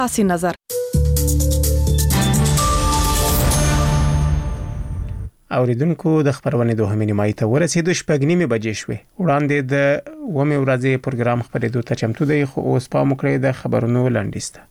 تاسو نظر اوریدونکو د خبرونه دوه نیمه ته ورسېدو شپږ نیمه بجې شوې وړاندې د ومه ورځې پروګرام خبرېدو ته چمتو دی خو اوس په مکرې د خبرونو لاندېسته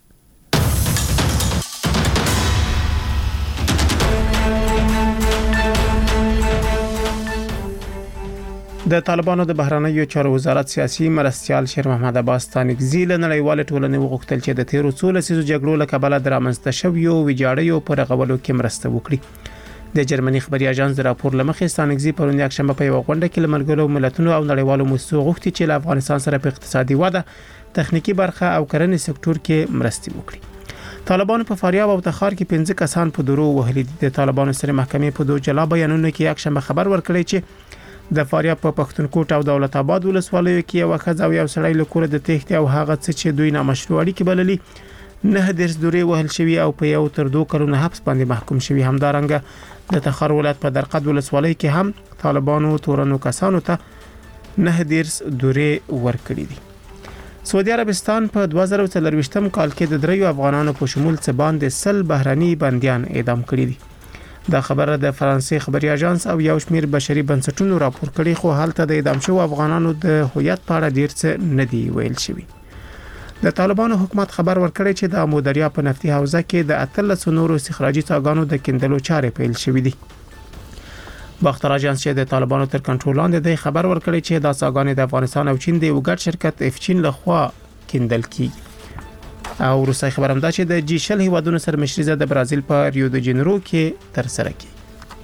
د طالبانو د بهرنیو چارو وزارت سیاسي مرستيال شیر محمد عباس تانګزی له نړیوال ټولنې وغوښتل چې د تیرو 13 سیزو جګړو له کبله درامنځته شویو ویجاړیو پر غولو کې مرسته وکړي د جرمني خبري اژانس د راپور لمخې تانګزی پرون یک شنبه په یو غونډه کې لملګرو ملتونو او نړیوالو مؤسسو غوښتي چې له افغانستان سره په اقتصادي وده تخنیکی برخه او کرنې سکتور کې مرستې وکړي طالبان په فاریاب او تخار کې 15 کسان په درو وهلي د طالبانو سره محکمې په دوه جلا بیانونو کې یک شنبه خبر ورکړی چې د فاریاب په پښتونخوا او دولت آباد ولسوالیو کې یو خځه او یو سړی له کوره د تېښتې او هغه څه چې دوی نامشروع اړیکې بللي نه درس دورې وهل شوی او په یو تر 2 کلونو حبس باندې محکوم شوی همدارنګه د تخار ولایت په درقد ولسوالۍ کې هم طالبانو تورنو کسانو ته نه درس دورې ورکړي دي سعودي عربستان په 2023م کال کې د دریو افغانانو په شمول څه باندې 100 بهراني بنديان اعدام کړي دي دا خبره د فرانسې خبري اژانس او یو شمیر بشري بنسټونو راپور کړي خو حالت د اعدام شو افغانانو د هویت په اړه ډیر څه نه دی ویل شوی د طالبانو حکومت خبر ورکړی چې د امودریا په نفتي حوزه کې د 13 نورو استخراجي څاګانو د کیندلو چارې پیل شوې دي باختر اژانس چې د طالبانو تر کنټرول لاندې دی خبر ورکړی چې دا څاګانې د افغانستان او چین د یو ګډ شرکت افچین لخوا کیندل کیږي او روسي خبر هم دا چې د جی 10 هیوادونو سره مشرزه د برازیل په ریو د جنیرو کې تر سره کی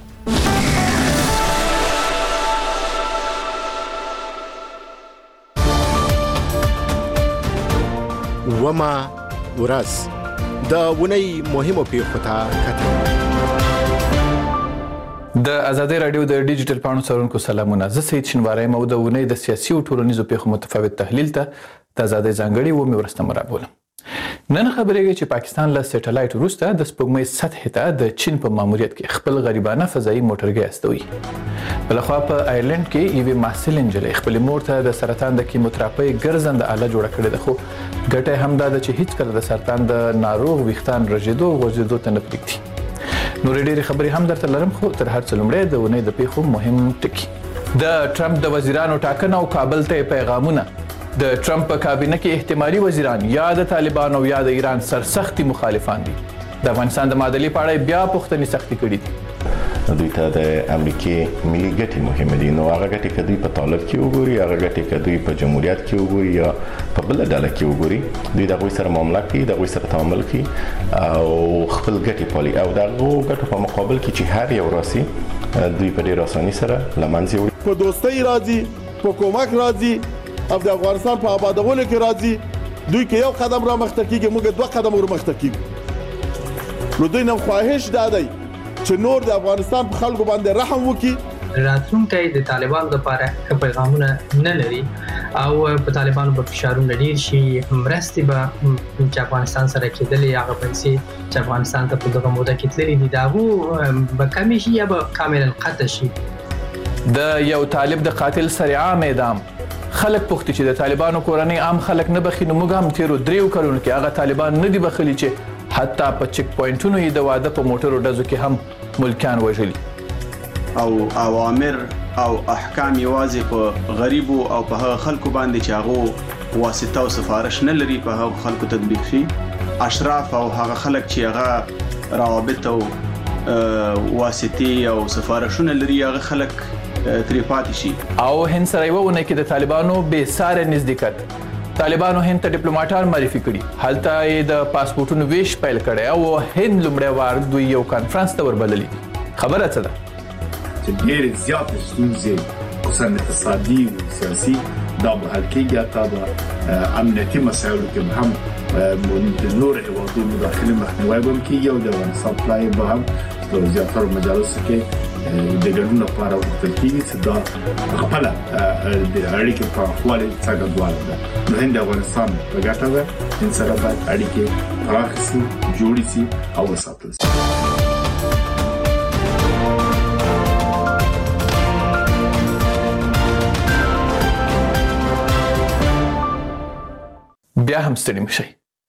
وما ورځ د ونی مهمو پیښو ته کتل د ازادي رادیو د ډیجیټل پاڼو څارونکو سلامونه زه سید شنواری مو د ونی د سیاسي او ټولنیزو پیښو متفاوت تحلیل ته د ازادي ځانګړي و مې ورسته مرابوله نن خبرېږي چې پاکستان له سټلایټ وروسته د سپوږمۍ سطح ته د چین په ماموریت کې خپل غریبانه فضایي موټرګي استوي بلخوا په آیرلند کې یوه محصل انجلۍ خپل مور ته د سرطان د کیموتراپي ګرځنده آله جوړه کړې ده خو ګټه هم دا چې هیڅ کله د سرطان د ناروغ ویښتان رژیدو غوځیدو ته نه پریږدي نور ډېری خبرې هم درته لرم خو تر هر څه لومړی د ونې د پیښو مهم ټکی د ټرمپ د وزیرانو ټاکنه او کابل ته پیغامونه د ټرمپ په کابینه کې احتمالي وزیران یا د طالبانو یا د ایران سرسختي مخالفان دي د افغانستان د معادلې په اړه بیا پوښتنې سختي کړې دي دوی ته د امریکای ملي ګټې مهمه دي نو هغه ګټې کدی په طالب کې وګوري هغه ګټې کدی په جمهوریت کې وګوري یا په بل ډله کې وګوري دوی د غوي سره معاملې کوي د غوي سره تعامل کوي او خپل ګټې پالي او دغه ګټو په مقابل کې چې هر یو راسي دوی په ډېر اساني سره لمنځه وړي په دوستۍ راځي په کومک راځي او د افغانستان په آبادولو کې راځي دوی کې یو قدم را مخته کیږي موږ 2 قدم ور مخته کیږو نو دوی نو خواهش دادی چې نور د افغانستان په خلکو باندې رحم وکړي راتلونکي د طالبانو لپاره پیغامونه نه لري او په طالبانو په فشارونه ډیر شي مرستې به چې افغانستان سره کېدلې هغه پیسې چې افغانستان ته په دغه موده کې تللې دي دا به کمی شي یا به کاملا قطع شي د یو طالب د قاتل سره عام اعدام خلک پوښتنه چې د طالبانو کورنۍ عام خلک نه بخینو موږ هم تیرو 3 کلونو کې هغه طالبان نه دی بخلی چې حتی په چک پوینټونو یې د واده په موټرو ډزو کې هم ملکان وژلي او اوامر او احکام یوازې په غریبو او په هغه خلکو باندې چې هغه واسطه او سفارش نه لري په هغه خلکو تطبیق شي اشراف او هغه خلک چې هغه روابط او واسطي او سفارشونه لري هغه خلک تریپات شي او هند سره یوونه کې د طالبانو به ساره نزدېکت طالبانو هند ته ډیپلوماټان معرفي کړي حالت یې د پاسپورتونو ویش پیل کړي او هند لومړی وار دوی یو کانفرنس ته وربللي خبره څه ده چې ډېر زیات ستونزې خصوصا اقتصادي او سیاسي دا به حل کېږي حتی به امنیتي مسایلو کې هم د نور هیوادونو داخلي مخنیوی به هم کېږي او د افغانستان پلای به هم په زیاترو مجالسو کې د ګډون لپاره وکړل کېږي چې دا خپل د اړیکې په خپل څرګندواله ده نو هند افغانستان په ګټه ده هند سره باید اړیکې پراخ شي جوړې شي او وساتل شي بیا هم ستړي مشي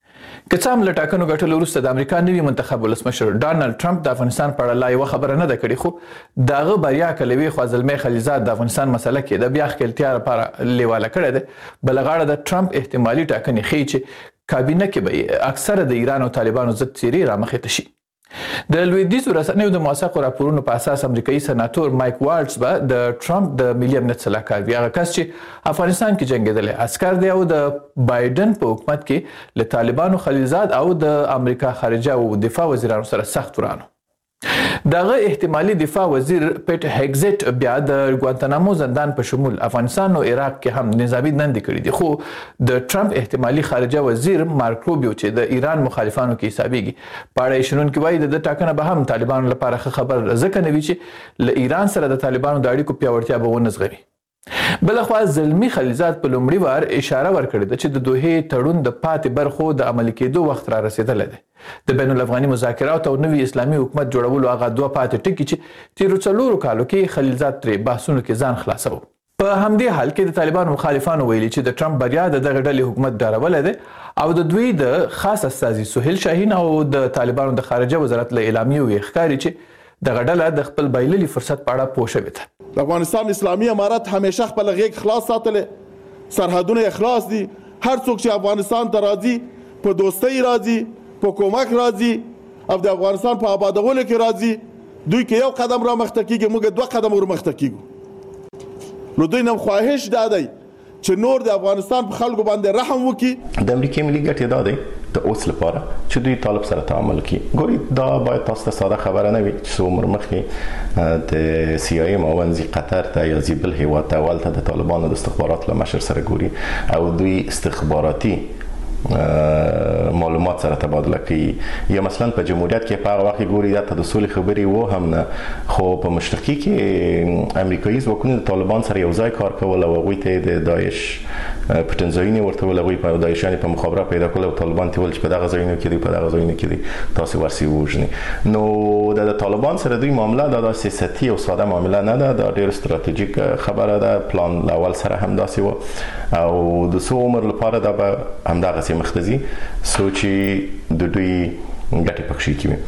که څه هم له ټاکنو ګټلو وروسته د امریکا نوي منتخب ولسمشر ډانلډ ټرمپ د افغانستان په اړه لا یوه خبره نه ده کړې، خو د هغه بریا که له یوې خوا زلمی خلیلزاد د افغانستان مسله کې د بیا ښکېلتیا لپاره لیواله کړې ده، بله غاړه د ټرمپ احتمالي ټاکنې ښیي چې کابینه کې به اکثره د ایران او طالبانو ضد څیرې رامخې ته شي. د لویدیځو رسنیو د موثقو راپورونو په اساس امریکایي سناتور مایک والټز به د ټرمپ د ملي امنیت سلاکار وي، هغه کس چې افغانستان کې جنګېدلی عسکر دی او د بایدن په حکومت کې له طالبانو، خلیلزاد او د امریکا خارجه او دفاع وزیرانو سره سخت ورانو. دغه احتمالي دفاع وزیر پیټ هیګزټ بیا د ګوانتانامو زندان په شمول افغانستان او عراق کې هم نظامي دندې کړې دي، خو د ټرمپ احتمالي خارجه وزیر مارک روبیو چې د ایران مخالفانو کې حسابېږي په اړه یې شنونکي وایي د ټاکنه به هم طالبانو لپاره ښه خبر ځکه نه وي چې له ایران سره د طالبانو د اړیکو پیاوړتیا به ونه زغمي. بلخوا زلمی خلیلزاد په لومړي وار اشاره ورکړې ده چې د دوحې تړون د پاتې برخو د عملي کېدو وخت را رسېدلی دی. د بین الافغاني مذاکراتو او نوي اسلامي حکومت جوړولو هغه دوه پاتې ټکي چې تېرو 4 کالو کې خلیلزاد ترې بحثونو کې ځان خلاصوه. په همدې حال کې د طالبانو مخالفانو ویلي چې د ټرمپ بریا د دغه ډلې حکومت ډارولی دی او د دوی د خاص استازي سهیل شاهین او د طالبانو د خارجه وزارت له اعلامیو یې ښکاري چې دغه ډله د خپل بایللي فرصت په اړه پوه شوې ده. د افغانستان اسلامي امارت همیشه خپل غیږ خلاص ساتلې، سرحدونه یې خلاص دي. هر څوک چې افغانستان ته راځي په دوستۍ راځي، په کومک راځي او د افغانستان په آبادولو کې راځي. دوی که یو قدم را مخته کیږي موږ 2 قدم ور مخته کیږو. نو دوی نم خواهش دا دی چې نور د افغانستان په خلکو باندې رحم وکړي. د امریکای ملي ګټې دا دی د اوس لپاره چې دوی طالب سره تعامل کړي. ګوري دا باید تاسو ته ساده خبره نه وي چې څو عمر مخکې د سی آی معاون ځي قطر ته یا ځي بل هیواد ته، هلته د طالبانو د استخباراتو له مشر سره ګوري او دوی استخباراتي معلومات سره تبادله کوي. یا مثلا په جمهوریت کې په هغه وخت ګوري دا ته د سولې خبرې و هم نه، خو په مشرقي کې امریکایي ځواکونه د طالبان سره یو ځای کار کول او هغوی ته د داعش پټنځایونه ورته ول، هغوی په داعشیانو په مخابره پیدا کول او طالبان ته ول چې په دغه ځایونو کې دي، په دغه ځایونو کې دي، تاسو ورسي ووژنئ. نو د طالبان سره دوی معامله دا سیاستي او ساده معامله نه ده، دا ډېر ستراتیژیک خبره ده. پلان له اول سره هم داسې و او د څو عمر لپاره دا به همدغه مختزي سوچي د دوی ګټې پکښې کوي.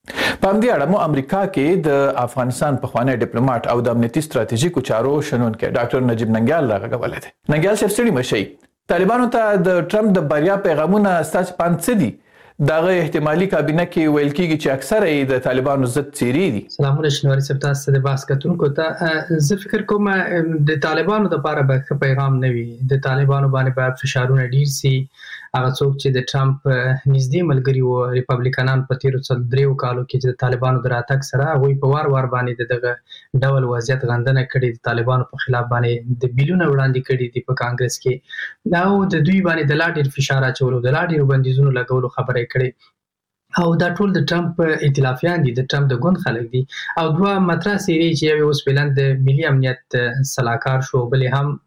په همدې اړه مو امریکا کې د افغانستان پخوانی ډیپلوماټ او د امنیتي ستراتیژیکو چارو شنونکی ډاکټر نجیب ننګیال راغږولی دی. ننګیال صاحب ستړي مه شئ، طالبانو ته د ټرمپ د بریا پیغامونه ستاسو په اند څه دي؟ دغه احتمالي کابینه کې ویل کېږي چې اکثره یې د طالبانو ضد څیرې دي. سلامونه شنواري صاحب، تاسو د بحث کتونکو ته زه فکر کوم د طالبانو لپاره به ښه پیغام نه وي. د طالبانو باندې به فشارونه ډیر سي. هغه څوک چې د ټرمپ نږدې ملګري وو ریپبلیکنان په تیرو 3 کالو کې چې د طالبانو د راتګ سره هغوی په وار باندې دغه ډول وضعیت غندنه کړې، د طالبانو په خلاف باندې د بیلونه وړاندې کړي دي په کانګرس کې، دا د دوی باندې د لا ډیر فشار اچولو، د لا ډیرو بندیزونو لګولو خبره کړي او دا ټول د ټرمپ ائتلافیان دي، د ټرمپ د ګوند خلک دي. او دوه مطرح سیری چې یو اوس فعلا د ملي امنیت سلاکار شو، بلې هم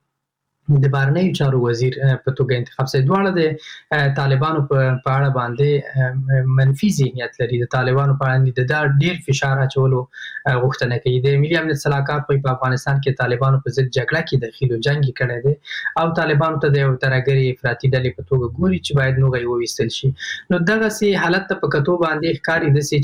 د بهرنیو چارو وزیر په توګه انتخاب شوی. دواړه د طالبانو په اړه باندې منفي ذهنیت لري، د طالبانو په اړه د ډیر فشار اچولو غوښتنه کوي. د ملي امنیت سلاکار په افغانستان کې طالبانو په ضد جګړه کې دخیل او جنگ کړی دی او طالبانو ته د یو ترهګرې افراطي ډلې په توګه ګوري چې باید نوغه یې وویستل شي. نو دغسې حالت ته په کتو باندې ښکاري داسې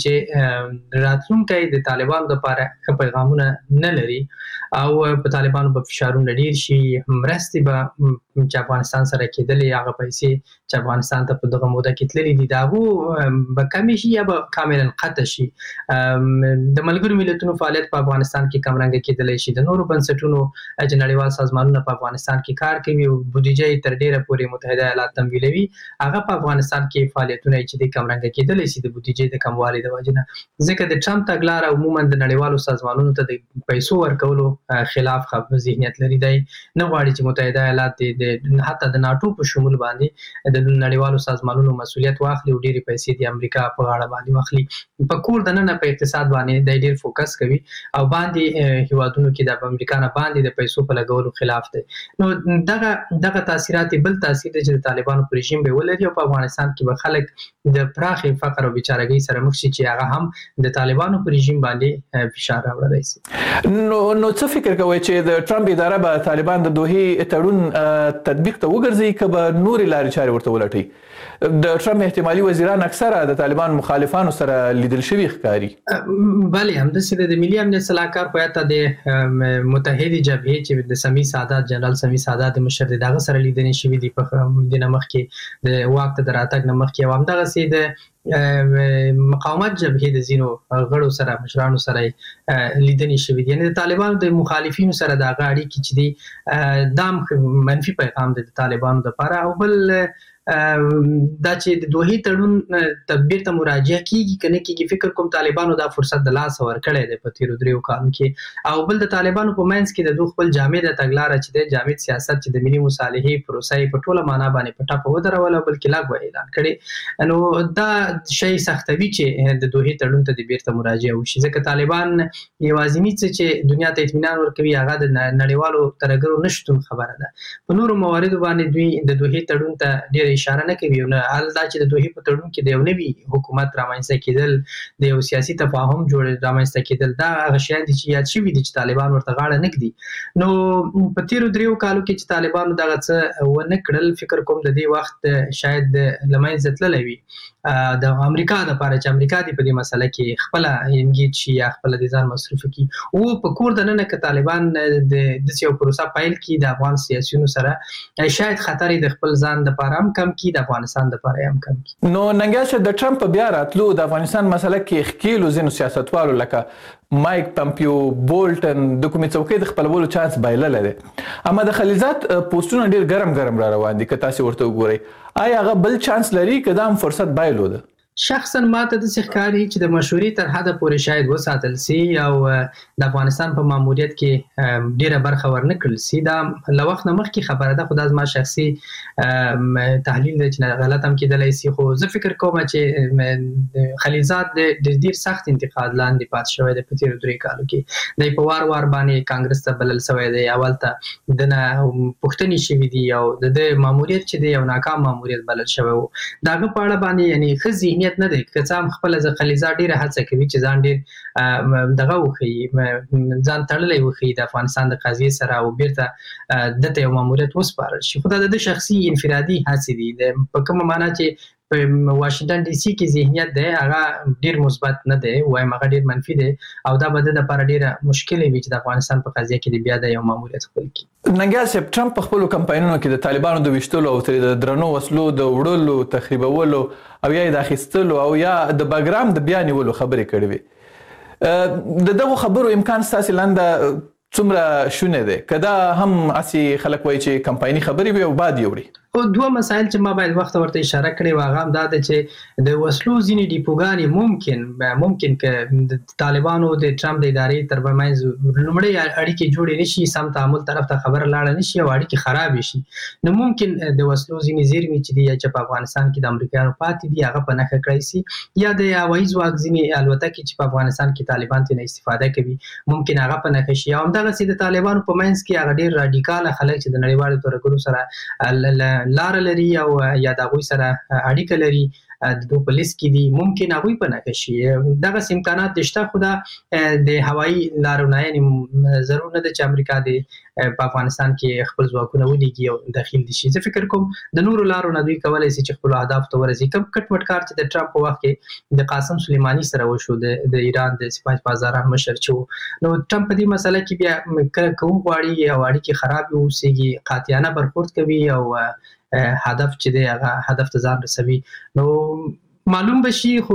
چې راتلونکی د طالبانو لپاره ښه پیغامونه نه لري او په طالبانو به فشارونه ډیر شي. مرستې به چې افغانستان سره کېدلې، هغه پیسې چې افغانستان ته په دغه موده کې تللې دي، د هغو به کمې شي یا به کاملا قطع شي. د ملګرو ملتونو فعالیت په افغانستان کې کمرنګه کېدلی شي. د نورو بنسټونو چې نړیوال سازمانونه په افغانستان کې کار کوي او بودیجه یې تر ډیره پورې متحده ایالات تمویلوي، هغه په افغانستان کې فعالیتونه چې د کمرنګه کېدلی شي د بودیجې د کموالي د وجې نه، ځکه د ټرمپ تګلاره عموما د نړیوالو سازمانونو ته د پیسو ورکولو خلاف ذهنیت لري. دی نه غواړي چې متحده ایالات د حتی د ناټو په شمول باندې د نړیوالو سازمانونو مسؤلیت واخلي او ډېرې پیسې د امریکا په غاړه باندې واخلي. په کور دننه په اقتصاد باندې د ډېر فوکس کوي او باندې هیوادونو کې د امریکا نه باندې د پیسو په لګولو خلاف دی. نو دغه تاثیرات بل تاثیر دی چې د طالبانو په رژیم به ولري او په افغانستان کې به خلک د پراخې فقر او بیچارګۍ سره مخ شي چې هغه هم د طالبانو په رژیم باندې فشار راوړلی شي. نو څه فکر کوئ چې د ټرمپ اداره به طالبان د دوحې دې تړون تطبیق ته وګرځي که به نورې لارې چارې ورته ولټوي؟ د ټرمپ احتمالي وزیران اکثره د طالبان مخالفانو سره لیدل شوي ښکاري. بله همداسې د ملي امنیت صلاحکار په حیث د متحدې جبهې چې د سمیع سادات جنرال سمیع سادات مشر دی دغه سره لیدنې شوي دي په د نه مخکې د واک ته د راتګ نه مخکې، او همدغسې د مقاومت جبهې د ځینو غړو سره مشرانو سره لیدنې شوي دي. یعنې د طالبانو د مخالفینو سره د هغه اړیکې چې دي دا منفي پیغام دی د طالبانو دپاره. او بل دا چې د دوحې تړون تدبیر ته مراجعه کیږي کنه کیږي، فکر کوم طالبانو دا فرصت د لاس ورکړی دی په تیرو 3 کالو کې. او بل د طالبانو په منځ کې د دوه خپل جامد تګلاره چې د جامد سیاست چې د ملي مصالحې پروسې په ټوله معنا باندې په ټاپه ودرول، بلکې لاګو اعلان کړي. نو دا شی سختوي چې د دوحې تړون ته د بیرته مراجعه وشي، ځکه طالبان یوازینی چې دنیا ته اطمینان ورکوي هغه د نړیوالو ترګرو نشټون خبره ده. په نورو مواردو باندې دوی د دوحې تړون ته ډېر اشاره نه کوي. نو حال دا چې د دوحې په تړون کې د یو نوي حکومت رامنځته کېدل، د یو سیاسي تفاهم رامنځته کېدل، دا هغه شیان دي چې یاد شوي دي چې طالبان ورته غاړه نه ږدي. نو په تیرو 3 کالو کې چې طالبانو دغه څه ونه کړل، فکر کوم د دې وخت شاید له منځه تللی وي د امریکا دپاره چې امریکا دې په دې مسله کې خپله انګیج شي یا خپله د ځان مصروف کړي. او په کور دننه که طالبان د داسې یو پروسه پیل کړي د افغان سیاسیونو سره، شاید خطر یې د خپل ځان دپاره هم کم کړي، د افغانستان دپاره هم کم کړي. نو ننګیال د ټرمپ بیا راتلو د افغانستان مسله کې ښکیلو ځینو سیاستوالو لکه مایک پمپیو، بولټن د کومې څوکۍ د خپلولو چانس بایللی دی. اما د خلیلزاد پوسټونه ډېر ګرم را روان دي که تاسې ورته وګورئ. آیا هغه بل چانس لري که دا هم فرصت بایلوده؟ شخصا ماته داسې ښکاري چې د مشورې تر حده پورې شاید وساتل سي او د افغانستان په ماموریت کې ډیره برخه ورنه کړل سي. دا له وخت نه مخکې خبره ده، خو دا زما شخصي تحلیل دی چې غلط هم کېدلی سي. خو زه فکر کوم چې خلیلزاد د ډېر سخت انتقاد لاندې پاتې شوی دی په تېرو 3 کالو کې. دی په وار وار باندې کانګرس ته بلل شوی دی، اول ته د نه پوښتنې شوي دي او د ماموریت چې دی یو ناکام ماموریت بلل شوی و. د هغه په اړه باندې یعنې ښه ذهنیت نه دی، که څه هم خپله خلیلزاد ډېره هڅه کوي چې ځان ډېر دغه وښیي، ځان تړلی وښیي د افغانستان د قضیې سره او بیرته دته یو ماموریت وسپارل شي. خو دا د شخصي انفرادي هڅې دي. په کومه معنا چې په واشنګټن ډي سي کې ذهنیت دی هغه ډېر مثبت نه دی، وایم هغه ډېر منفي دی او دا به د لپاره ډېره مشکله وي چې د افغانستان په قضیه کې بیا د یو ماموریت خپل کړي. ننګیال صاحب، ټرمپ په خپلو کمپاینونو کې د طالبانو د ویشتلو او ترې د درنو وسلو د وړلو، تخریبولو او یا د اخیستلو او یا د بګرام د بیا نیولو خبرې کړې وي. د دغو خبرو امکان ستاسې لاندې څومره شونه دی؟ که دا هم هسې خلک وایي چې کمپایني خبرې وي او بعد یې وړي؟ دوه مسایل چې ما باید وخت ورته اشاره کړې و هغه هم دا ده چې د وسلو ځینې ډیپوګانې ممکن که د طالبانو د ټرمپ د ادارې تر منځ لومړی اړیکې جوړې نه شي، سم تعامل طرف ته خبره لاړه نه شي او اړیکې خرابې شي، نو ممکن د وسلو ځینې زیرمې چې دي چې په افغانستان کې د امریکایانو پاتې دي هغه په نښه کړی سي، یا د هوایي ځواک ځینې الوتکې چې په افغانستان کې طالبان ترې استفاده کوي ممکن هغه په نښه شي. او همدغسې د طالبانو په منځ کې هغه ډېر راډیکاله خلک چې د نړیوالو ترهګرو سره لاره لري او یا د هغوی سره اړیکه لري، د دوی په لیست کې دي، ممکن هغوی په نښه شي. دغسې امکانات شته، خو دا د هوایي لارو نه یعنې ضرور نه ده چې امریکا په افغانستان کې خپل ځواکونه ولیږي او داخل دي شي. زه فکر کوم د نورو لارو نه دوی کولی شي چې خپلو اهدافو ته ورسي. کوم کټ مټ کار چې د ټرمپ په وخت کې د قاسم سلیماني سره وشو، د ایران د سپاه پاسداران مشر چې و، نو ټرمپ په دې مسله کې بیا که وغواړي او اړیکې خراب اوسېږي قاطعانه برخورد کوي او هدف چې دی هغه هدف ته ځان رسوي، نو معلوم بشي. خو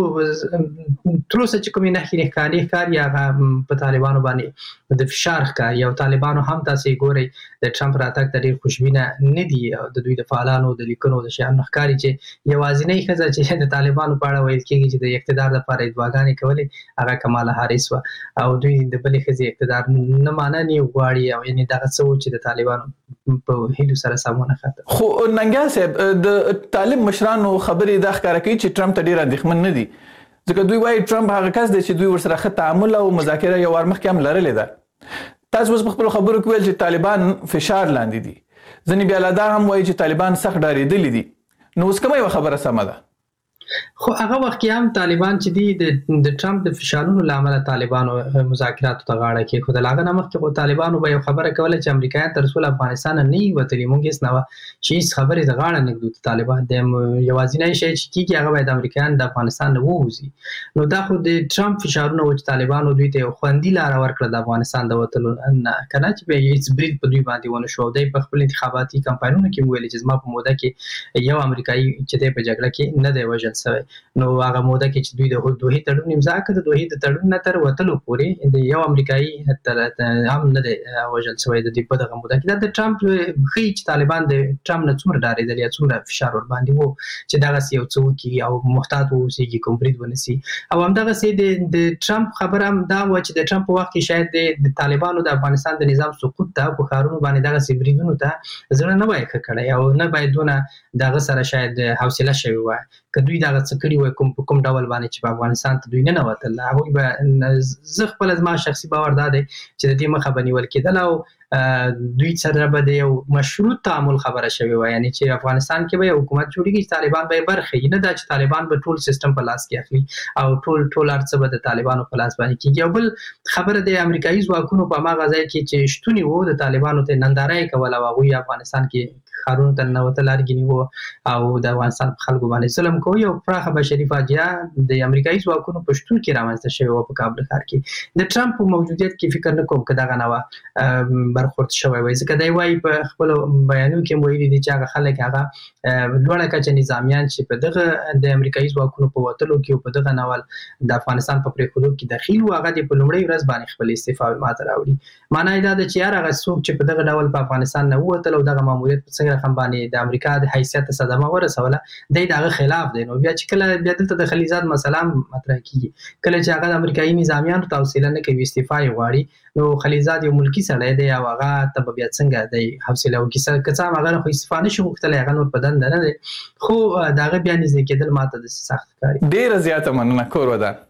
تر اوسه چې کومې نښې ښکاري هغه په طالبانو باندې د فشار ښکاري او طالبانو هم تاسې ګورئ د ټرمپ راتګ ته ډېر خوشبینه نه دي او د دوی د فعالانو د لیکنو د شیانو ښکاري چې یوازینۍ ښځه چې د طالبانو په اړه ویل کېږي چې د اقتدار لپاره یې دعاګانې کولې هغه کماله هاریس وه او دوی د بلې ښځې اقتدار نه مننې غواړي او یعنې دغه څه و چې د طالبانو په هیلو سره سم ونه خاطر. خو ننګیال صاحب، د طالب مشرانو خبرې دا ښکاره کوي چې ټرمپ ته ډېر اندېښمن نه دي، ځکه دوی وایي ټرمپ هغه کس دی چې دوی ورسره ښه تعامل او مذاکره یو وار مخکې هم لرلې ده. تاسو اوس په خپلو خبرو کې ویل چې طالبان فشار لاندې دي، ځینې بیا لا دا هم وایي چې طالبان سخت ډارېدلي دي، نو اوس کومه یوه خبره سمه ده؟ خو هغه وخت کې هم طالبان چې دی د ټرمپ د فشارونو لامل طالبانو مذاکراتو ته غاړه کې خو د لاغه نمخ کې طالبانو به یو خبره کوله چې امریکایان تر څو افغانستان نه وتلی مونږ هیڅ نه چې خبرې د غاړه نګدو طالبان د یوازینی شی چې کیږي هغه باید امریکایان د افغانستان نه ووځي نو دا خو د ټرمپ فشارونو چې طالبانو دوی ته خوندي لار ورکړه د افغانستان د وتلو نه کنه چې به هیڅ برید په دوی باندې ونه شو د خپل انتخاباتي کمپاینونو کې ویل چې زما په موده کې یو امریکایي چې د په جګړه کې نه دی وژل شوی نو هغه موده کې چې دوی د دوه تړون امضا کړ د دوه تړون نه تر وتلو پورې د یو امریکایي هم نه دی وژل شوی د دې په دغه موده کې د ټرمپ خي چې طالبان د ټرمپ نه څومره ډارېدل یا څومره فشار ور باندې وو چې دغه یو څوکي او محتاط اوسېږي کوم برید ونسي او همدغه سي د ټرمپ خبره هم دا و چې د ټرمپ په وخت کې شاید د طالبانو د افغانستان د نظام سقوط ته په خارونو باندې دغه سي بریدونو ته ځړ نه وای کړی او نه باید دغه سره شاید حوصله شوی وای کدوې دغه څکړی وای کوم ډول باندې چې په افغانستان ته دوی نه وتل هغه به زه خپل ځما شخصي باور ده چې د دې مخه بنول کېدل او دوی سره به د یو مشروط تعامل خبره شوی وای یعنی چې افغانستان کې به حکومت جوړیږي چې طالبان به برخه نه دا چې طالبان به ټول سیستم په لاس کې اخلي او ټول ارڅ به د طالبانو په لاس باندې کېږي او بل خبره د امریکایي ځواکونو په ما غځای کې چې شتونی وو د طالبانو ته نندارای کول او هغه افغانستان کې خارون ته نوته لارګنی وو او د افغانستان خلکو باندې ظلم کوي او پراخه بشري فاجعه د امریکایي ځواکونو په شتون کې رامنځته شوی و په کابل ښار کې د ټرمپ موجودیت کې فکر نه کوم کدا غنوا برخورد شوی وای ځکه دی وای په خپل بیانو کې ویلي دي چې هغه خلک هغه لوړه کچه نظامیان چې په دغه د امریکایي ځواکونو په وټلو کې په دغه نوال د افغانستان په پریخودو کې داخل و هغه د په لومړی ورځ باندې خپل استعفا ماته راوړي معنی دا د چې هغه څوک چې په دغه ډول په افغانستان نه وته او دغه ماموریت په څنګه رقم باندې د امریکا د حیثیت صدمه ورسوله د دغه خلاف دی نو بیا چې کله بیا دلته د خلیزات مسله مطرح کیږي کله چې هغه امریکایي نظامیان توصیه نه کوي استعفا یې غواړي نو خلیزات یو ملکی سړی دی او هغه ته بیا څنګه دی حوصله وکړي کڅا هغه خو استعفا نشي غوښتل هغه نور بدن نه دی خو دغه بیا نږدې کېدل ماته د سخت کاری ډیر زیاته مننه کور ودان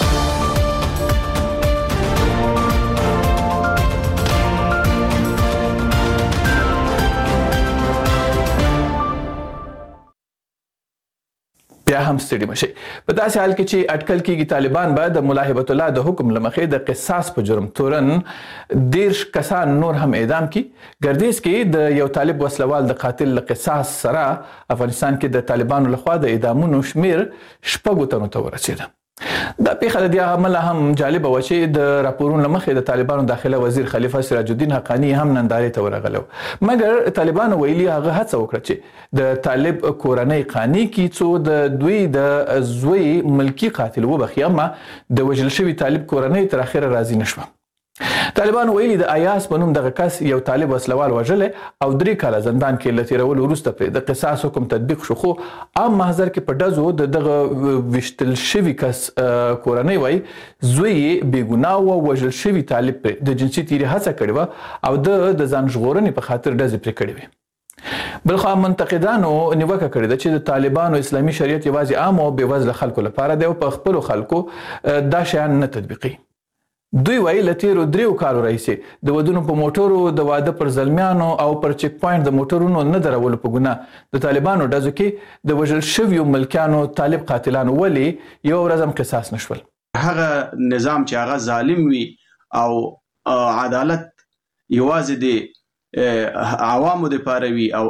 بیا هم ستړي مشي په داسې حال کې چې اټکل کېږي طالبان به د ملاحبت الله د حکم لمخې د قصاص په جرم تورن 10 کسان نور هم اعدام کی ګردیز کې د یو طالب وسلوال د قاتل له قصاص سره افغانستان کې د طالبانو لخوا د اعدامونو شمیر 6 تنو ته ورسېده دا پیښه د عمل هم جالب و چې د راپورونو لمخې د طالبانو داخله وزیر خلیفه سراج الدین حقانی هم نندارې ته ورغلو مګر طالبانو ویلي هغه هڅه وکړه چې د طالب کورنۍ قانی کې څو د دوی د زوی ملکی قاتل وبخي اما د وجل شوی طالب کورنۍ تر اخره راضي نشوه طالبان ویلي د ایاس په نوم دغه کس یو طالب وسلوال وژل او 3 کاله زندان کې لتیرول وروسته په د قصاص حکم تطبیق شو خو عام محضر کې په دزو دغه وشتل شوی کس کورنۍ وای زوی بیګناه او وژل شوی طالب د جنسي تیری هڅه کړې او د ځان ژغورنې په خاطر دزې پرې کړې وي بلخو منتقدانو نیوکه کړې ده چې د طالبانو اسلامي شریعت یوازې عام او بېوزله خلکو لپاره دی او په خپل خلکو دا شیان نه تطبیقي دوی وایي لتیرو 3 کالو راهیسې د ودونو په موټرو د واده پر زلمیانو او پر چک پوینټ د موټرونو نه درولو په ګناه د طالبانو ډزو کې د وژل شویو ملکیانو طالب قاتلانو ولې یو ورځ هم قصاص نشول هغه نظام چې هغه ظالم وي او عدالت یوازې د عوامو د پاروي او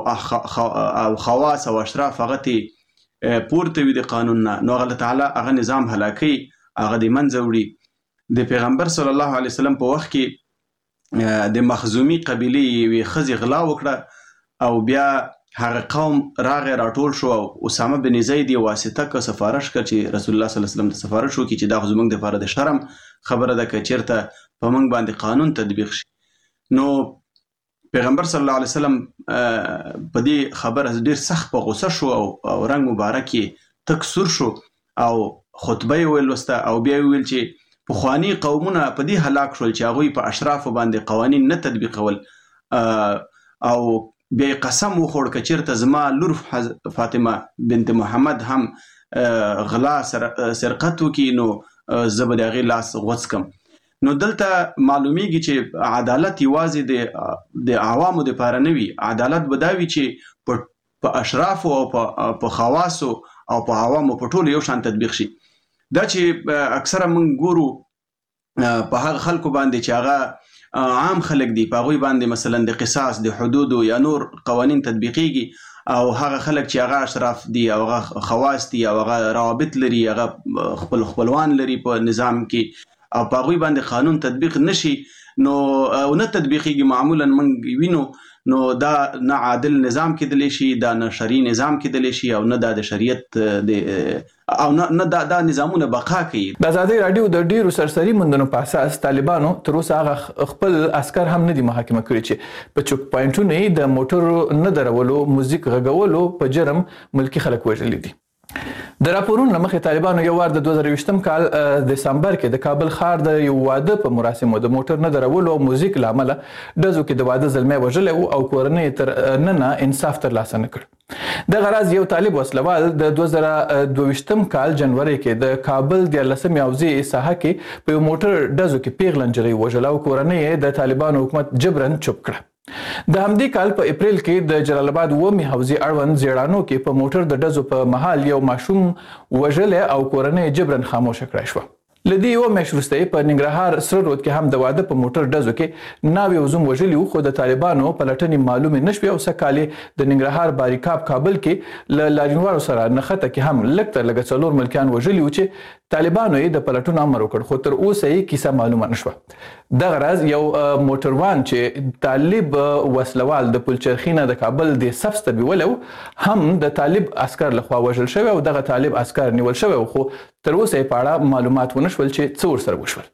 خواص او اشراف هغه ته پورته وي د قانون نه نو الله تعالی هغه نظام هلاکي هغه د منځ وړي د پیغمبر صلی الله علیه وسلم په وخت کې د مخزومی قبیله وی خزي غلا وکړه او بیا هغه قوم راټول شو او اسامه بن زید واسطه کا سفارش کړ چې رسول الله صلی الله علیه وسلم ته سفارش وکړي چې دا زمونږ د لپاره د شرم خبره ده چې چیرته په موږ باندې قانون تطبیق شي نو پیغمبر صلی الله علیه وسلم په دې خبره ډیر سخت په غوسه شو او رنگ مبارک تک سور شو او خطبه ویل وسته او بیا ویل چې پخوانی قومونه په دې هلاک شول چې هغوی په اشراف باندې قوانین نه تطبیقول او بیا قسم وخوړ که چیرته زما لور فاطمه بنت محمد هم غلا سرقت وکړي نو زه به د هغې لاس غوڅ کم نو دلته معلومیږي چې عدالت یوازې د عوامو دپاره نه وي عدالت به دا وي چې په اشرافو او په خواصو او په عوامو په ټولو یو شان تطبیق شي. دا چې اکثره موږ ګورو په هغه خلکو باندې چې هغه عام خلک دي، په هغوی باندې مثلا د قصاص، د حدودو یا نور قوانین تطبیقیږي، او هغه خلک چې هغه اشراف دي او هغه خواص دي او هغه روابط لري، هغه خپلوان لري په نظام کې، او په هغوی باندې قانون تطبیق نشي نو او نه تطبیقیږي، معمولا موږ وینو نو دا نه عادل نظام کېدلی شي، دا نه شرعي نظام کېدلی شي، او نه دا د شریعت او نه دا نظامونه بقا کوي. د ازادي رادیو د ډیرو سرسري موندنو په اساس طالبانو تر اوسه هغه خپل عسكر هم نه دي محاکمه کړي چې په چوک پوینټونو د موټر نه درولو، موزیک غږولو په جرم ملکی خلک وژلي دي. د راپورونو مخې طالبانو یو وار د 2020 کال دسمبر کې د کابل ښار د یو واده په مراسمو د موټر نه درولو او موزیک لامل ډزو کې د واده زلمی وژلی او کورنۍ تر نن انصاف ترلاسه نه کړ. د غراض یو طالب وسلوال د 2022 کال جنوري کې د کابل د 14 اوزي ساحه کې په یو موټر ډزو کې پیغله نجلۍ وژله او کورنۍ د طالبانو حکومت جبرن چوپ کړه. د همدې کال په اپریل کې د جلال آباد ومي حوزې اړوند زیړانو کې په موټر د ډزو په محل یو ماشوم وژلی او کورنۍ جبرن خاموشه کړای شوه. لدی یو میاشت وروسته په ننګرهار سره رود کې هم د واده په موټر ډزو کې ناوې او زوم وژلي وو، خو د طالبانو پلټنې معلومې نشوې او سږ د ننګرهار باریکاب کابل کې له لاریونوارو سره نښته کې هم لږ تر لږه 4 ملکیان وژلي وو چې طالبانو یې د پلټون امر وکړ، خو تر اوسه یې کیسه معلومه نشوه. دغه راز یو موټروان چې طالب وسلوال د پلچرخینه د کابل د صف ته بیولو هم د طالب عسكر لخوا وژل شوی او دغه طالب عسكر نیول شوی، خو تر اوسه یې په اړه معلومات ونشول چې څه ورسره وشول.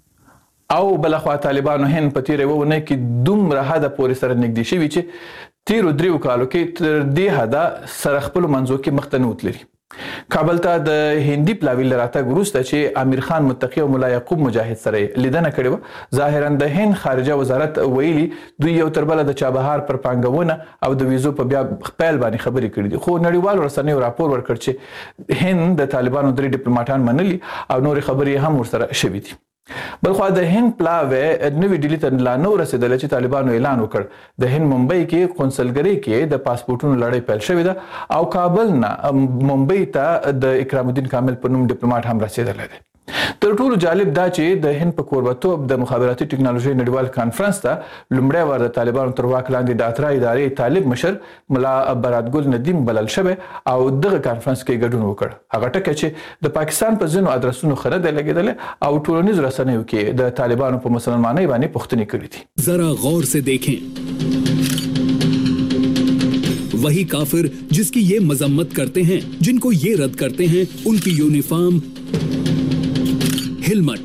او بلخوا طالبانو هند په تیره ونه کې دومره حده پورې سره نږدې شوي چې تیرو 3 کالو کې تر دې حده سره خپل منځو کې مخ ته نه وتلري. کابل ته د هندي پلاوی لراتګ وروسته چې امیر خان متقی او ملا یعقوب مجاهد سره لیدنه کړې وه، ظاهرا د هند خارجه وزارت ویلي دوی یو تر بله د چابهار پر پانګونه او د ویزو په بیا پیل باندې خبرې کړې دي، خو نړیوالو رسنیو راپور ورکړ چې هند د طالبانو 3 ډیپلوماټان منلي او نورې خبرې هم ورسره شوي دي. بلخوا د هند پلاوی نوې ډیلي ته لا نه ورسېدله چې طالبانو اعلان وکړ د هند ممبئی کې قونسلګرۍ کې د پاسپورټونو لړۍ پیل شوې ده او کابل نه ممبئی ته د اکرام الدین کامل په نوم ډیپلوماټ هم رسېدلی دی. تر ټولو جالب دا چې د هند په کوربتوب د مخابراتي ټکنالوژي نړیوال کانفرنس ته لومړی وار د طالبانو تر واک لاندې د اترا ادارې طالب مشر ملا براتګل ندیم بلل شوی او دغه کانفرنس کې ګډون وکړ. هغه ټکی چې د پاکستان په ځینو ادرسونو خره دی لګېدلی او ټولنیزو رسنیو کې د طالبانو په مسلمانۍ باندې پوښتنې کړې دي. ذرا غور سے دیکھیں، वही काफिर जिसकी ये मजम्मत करते हैं, जिनको ये रद्द करते हैं उनकी यूनिफॉर्म, हेलमेट,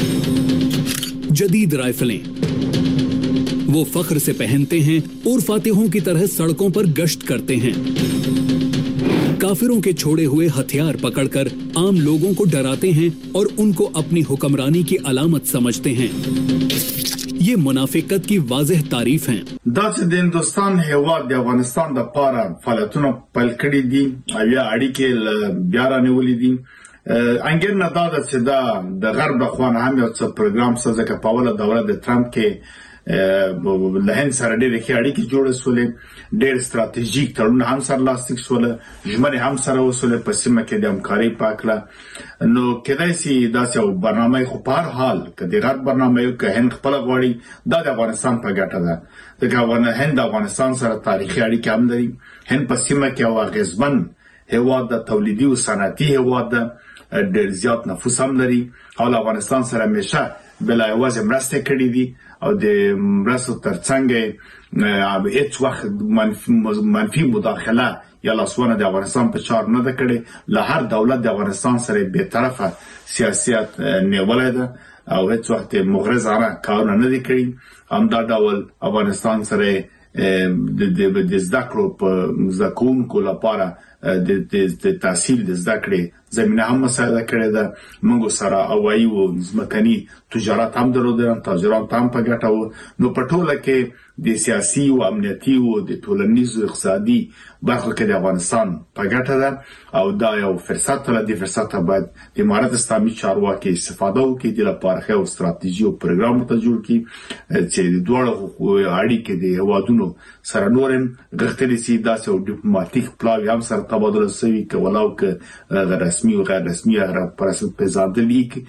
जदीद राइफलें वो फख्र से पहनते हैं और फातिहों की तरह सड़कों पर गश्त करते हैं। काफिरों के छोड़े हुए हथियार पकड़कर आम लोगों को डराते हैं और उनको अपनी हुक्मरानी की अलामत समझते हैं। ये मुनाफिकत की वाज़ेह तारीफ हैं। دا چې د هندوستان هیواد د افغانستان د پاره فعالیتونه پیل کړي دي او یا اړیکې بیا رانیولې دي، انګیر نه دا چې دا د غرب د خوانه هم یو څه پروګرام سره چې په اوله دوره د ټرمپ کې له هند سره ډېرې ښې اړیکې جوړې شولې، ډېر ستراتیژیک تړونونه هم سره لاسلیک شول، ژمنې هم سره وشولې په سیمه کې د همکارۍ په هکله. نو کېدای شي داسې یو برنامه خو په هر حال که د غرب برنامه که هند خپله غواړي دا د افغانستان په ګټه ده، ځکه هند د افغانستان سره تاریخي اړیکې هم لري. هند په سیمه کې یو اغېزمن هیواد د تولیدي او صنعتي هیواد ده، ډېر زیات نفوس هم لري او له افغانستان سره همیشه بلا یوازې مرستې کړې دي او د مرستو ترڅنګ هیڅ وخت منفي مداخله یا لاسوانه د افغانستان په چار نه ده کړې. له هر دولت د افغانستان سره بې طرفه سیاست نیولای ده او هیڅ وخت مغرضانه کارونه نه دي کړي. همدا ډول افغانستان سره د زده کړو په زده کوونکو لپاره د تحصیل د زده کړې زمینه هم مساعده کړې ده. موږ سره هوایي او ځمکني تجارت هم درلودل، تاجران هم په ګټه وو. نو په ټوله کې د سیاسي او امنیتي او د ټولنیز او اقتصادي برخو کې د افغانستان په ګټه ده او دا یو فرصت ده. د فرصت باید د امارت اسلامي چارواکي استفاده وکړي، د لپاره یو ستراتیژي او پروګرام ته جوړ کړي چې د دوه اړیکې د هیوادونو سره نورم غښتلې سي. داسې یو ډیپلوماټیک پلاوی هم سره تبادله شوي که ولاو که رسمي و غیر رسمي هغه پر اساس پیژندل کی.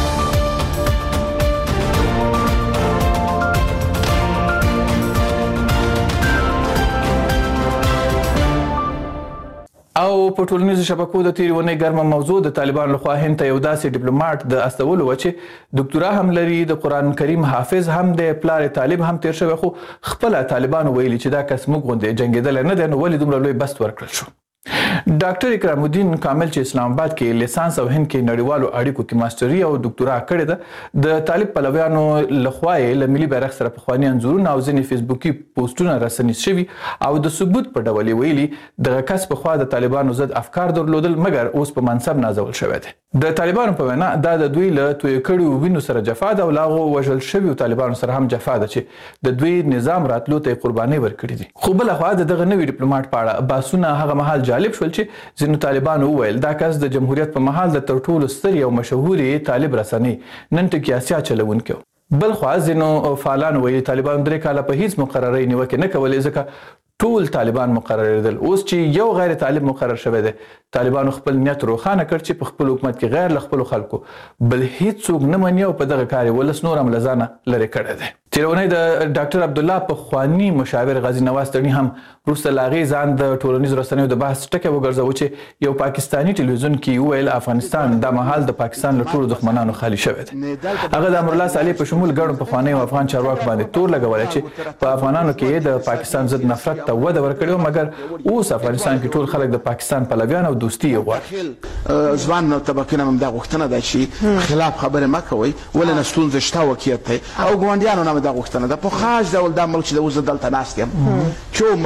او په ټولنیزو شبکو د تیرې ونې ګرمه موضوع د طالبانو لخوا هند ته یو داسې ډیپلوماټ د استولو و چې دکتورا هم لري، د قرآن کریم حافظ هم دی، پلار طالب هم تیر شوی، خو خپله طالبانو ویلي چې دا کس موږ غوندې جنګېدلی نه دی، نو ولې دومره لوی بست ورکړل شو. ډاکټر اکرام الدین کامل چې اسلام آباد کې لیسانس او هند کې نړیوالو اړیکو کې ماستري او ډاکټورا کړې ده، د طالب پلویانو لخوا یې له ملي بیرغ سره پخواني انځورونه او ځینې فیسبوکي پوسټونه راسنیز شوي او د ثبوت په ډول یې ویلي دغه کس پخوا د طالبانو ضد افکار درلودل، مګر اوس په منصب نازول شوی دی. د طالبانو په وینا دا د دوی له تویې کړیو وینو سره جفا ده او له هغو وژل شویو طالبانو سره هم جفا ده چې د دوی نظام راتلو ته یې قربانۍ ورکړي دي. خو بلخوا د دغه نوي ډیپلوماټ په اړه بحثونه هغه مهال جالب شول چې ځینو طالبانو وویل دا کس د جمهوریت په مهال د تر ټولو سترې او مشهورې طالب رسنۍ نن ټکي اسیا چلونکي و. بلخوا ځینو فعالانو ویلي طالبانو 3 کاله په هیڅ مقررۍ نیوکې نه کولې، ځکه ټول طالبان مقرریدل. اوس چې یو غیر طالب مقرر شوی دی، طالبانو خپل نیت روښانه کړ چې په خپل حکومت کې غیر له خپلو خلکو بل هیڅوک نه مني او په دغه کار یې ولس نور هم له ځانه لرې کړی دی. تېره اونۍ د ډاکټر عبدالله پخواني مشاور غازي نواز تڼي هم وروسته له هغې ځان د ټولنیزو رسنیو د بحث ټکی وګرځوه چې یو پاکستاني ټلویزیون کې وویل افغانستان دا مهال د پاکستان له ټولو دښمنانو خالي شوی دی. هغه د امرالله صالح په شمول ګڼو پخوانیو افغان چارواکو باندې تور لګولی چې په افغانانو کې د پاکستان ضد نفرت ته وده ورکړې، مګر اوس افغانستان کې ټول خلک د پاکستان پلویان او دوستي یې غواړي. ځوان طبقې نه هم دا غوښتنه ده چې خلاف خبرې مه کوئ، ولې نه ستونزه شته واقعیت دی او ګاونډیانو نه دا غوښتنه ده په خاص ډول دا ملک چې د اوس زه دلته ناست یم چې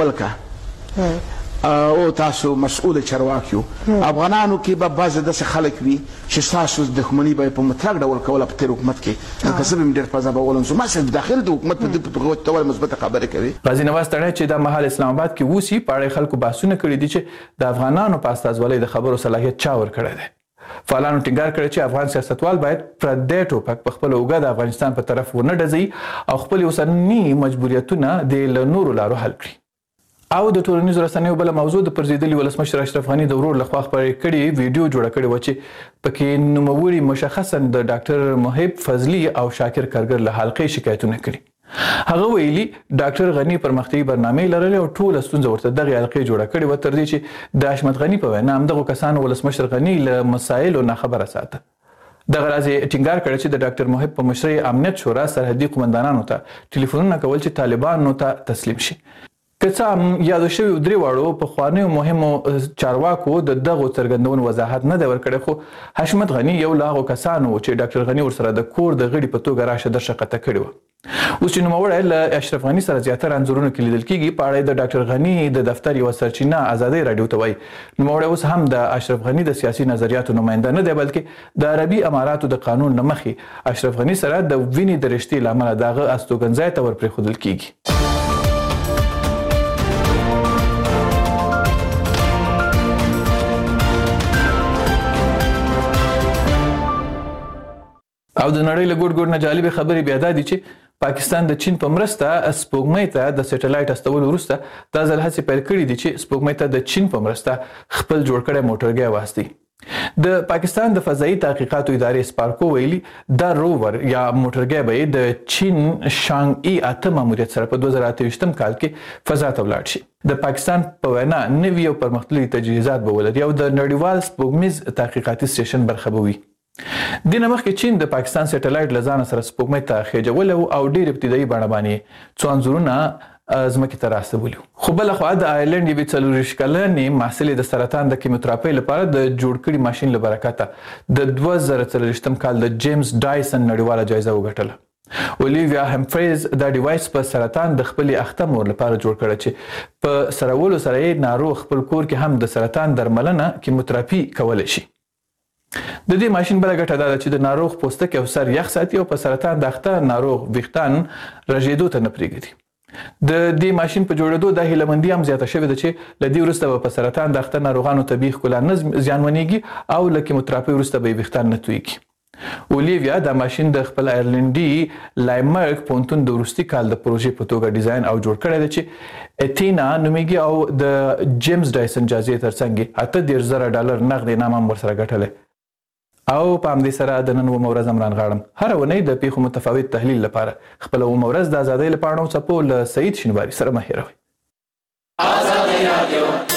ملکه او تاسو مسؤل چارواکي یو، افغانانو کې به بعضې داسې خلک وي چې ستاسو دښمني به یې په مطلق ډول کوله په تېر حکومت کې، لکه زه به مې ډېر په ځان باور لرم ما صرف داخل د حکومت په ډول مثبته خبرې کوي. غازي نواز تڼي چې دا مهال اسلام آباد کې اوسي په اړه خلکو بحثونه کړي دي چې د افغانانو په استازولۍ د خبرو صلاحیت چا ورکړی دی. فعالانو ټینګار کړی چې افغان سیاستوال باید پردی ټوپک په خپله اوږه د افغانستان په طرف ونه ډزوي او خپلې اوسني مجبوریتونه د له نورو لارو حل کړي. او د ټولنیزو رسنیو بله موضوع د پرځېدلي ولسمشر اشرف غني د ورور لخوا خپرې کړې ویډیو جوړه کړې وه چې پکې نوموړي مشخصا د ډاکټر محب فضلي او شاکر کارګر له حلقې شکایتونه کړي. هغه ویلي ډاکټر غني پرمختیایي برنامې لرلې او ټوله ستونزه ورته دغې حلقې جوړه کړې وه، تر دې چې د حشمت غني په وینا همدغو کسانو ولسمشر غني له مسایلو ناخبره ساته. دغه راز یې ټینګار کړی چې د ډاکټر محب په مشرۍ امنیت شورا سرحدي قومندانانو ته ټلیفونونه کول چې طالبانو ته تسلیم شي. که څه هم یادو شویو 3 واړو پخوانیو مهمو چارواکو د دغو څرګندونو وضاحت نه دی ورکړی، خو حشمت غني یو له هغو کسانو چې ډاکټر غني ورسره د کور د غړي په توګه راشه درشه قطع کړې وه. اوس چې نوموړی له اشرف غني سره زیاتره انځورونو کې لیدل کېږي، په اړه د ډاکټر غني د دفتر یوه سرچینه ازادۍ راډیو ته وایي نوموړی اوس هم د اشرف غني د سیاسي نظریاتو نماینده نه دی، بلکې د عربي اماراتو د قانون له مخې اشرف غني سره د وینې د رشتې له امله د هغه استوګنځای ته ورپرېښودل کېږي. او د نړۍ له ګوټ ګوټ نه جالبې خبرې بیا دا دي چې پاکستان د چین په مرسته سپوږمۍ ته د سیټلایټ استولو وروسته دا ځل هڅې پیل کړي دي چې سپوږمۍ ته د چین په مرسته خپل جوړ کړی موټرګی واستوي. د پاکستان د فضایي تحقیقاتو ادارې سپارکو ویلي دا روور یا موټرګی به د چین شانګ ای 8 ماموریت سره په 2028 کال کې فضا ته ولاړ شي. د پاکستان په وینا نوي او پرمختللي تجهیزات به ولري او د نړیوال سپوږمیز تحقیقاتي سټیشن برخه به وي. دینه مخکې چین د پاکستان سیټلایټ له ځانه سره سپوږمۍ ته خېجولی او ډېر ابتدایي بڼه باندې څو انځورونه ځمکې ته راستولي وو. خو بلخوا د آیرلنډ یوې 40 کلنې محصلې د سرطان د کیموتراپۍ لپاره د جوړ کړي ماشین له برکته د 2040 کال د جیمز ډایسن نړیواله جایزه وګټله. اولیویا همفریز دا ډیوایس په سرطان د خپلې اخته مور لپاره جوړ کړی چې په سرولو سره یې ناروغ خپل کور کې هم د سرطان درملنه کیموتراپي کولی شي. د دې ماشین بله ګټه دا ده چې د ناروغ پوستکی او سر یخ ساتي او په سرطان د اخته ناروغ ویښتان رژېدو ته نه پرېږدي. د دې ماشین په جوړېدو دا هیلهمندي هم زیاته شوې ده چې له دې وروسته به په سرطان د اخته ناروغانو طبیعي ښکلا نه زیانمنېږي او له کیموتراپۍ وروسته به یې ویښتان نه تویېږي. اولیویا دا ماشين د خپل آیرلنډي لایمرګ پونتون د وروستي کال د پروژې په توګه ډیزاین او جوړ کړی دی چې اتینا نومیږي او د جیمز ډایسن جایزې ترڅنګ $38,000 نغد انعام هم ورسره ګټلی او په همدې سره د نن اومه ورځ عمران غاړم هره اونۍ د پیښو متفاوت تحلیل لپاره خپله اومه ورځ د ازادۍ له پاڼو څپو له سعید شینواري سره مه هېروئ. ازادي راډیو